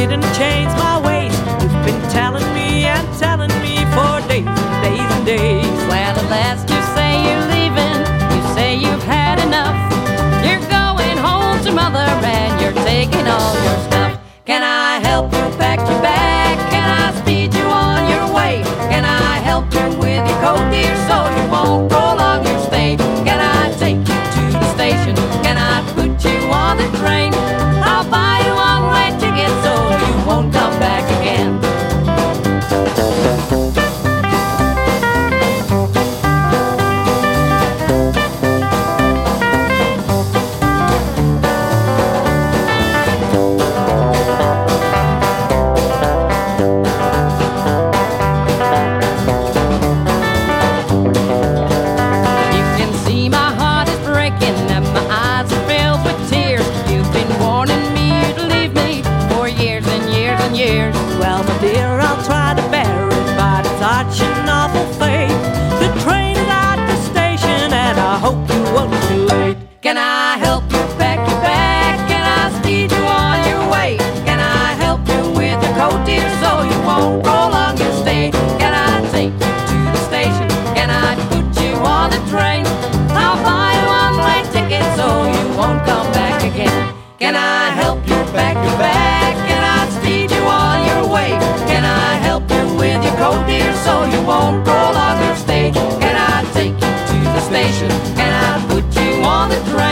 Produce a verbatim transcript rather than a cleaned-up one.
didn't change my ways. You've been telling me and telling me for days and days and days. Well, at last you say you're leaving, you say you've had enough. You're going home to mother and you're taking all your stuff. Can I help you pack your bag? Can I speed you on your way? Can I help you with your coat, dear, so you won't prolong your stay? Can I take you to the station? Can I put you on the train? I'll buy you one-way ticket so you won't come back again. Well, my dear, I'll try to bear it, but it's such an awful fate. The train is at the station and I hope you won't be too late. Can I help you pack your bag? Can I speed you on your way? Can I help you with your coat, dear, so you won't prolong your stay? Can I take you to the station? Can I put you on the train? I'll buy you one-way ticket so you won't come back again. Can I help you pack your bag? Can I speed you on your way? Can I help you with your coat, dear, so you won't prolong your stay? Can I take you to the station? Can I put you on the train?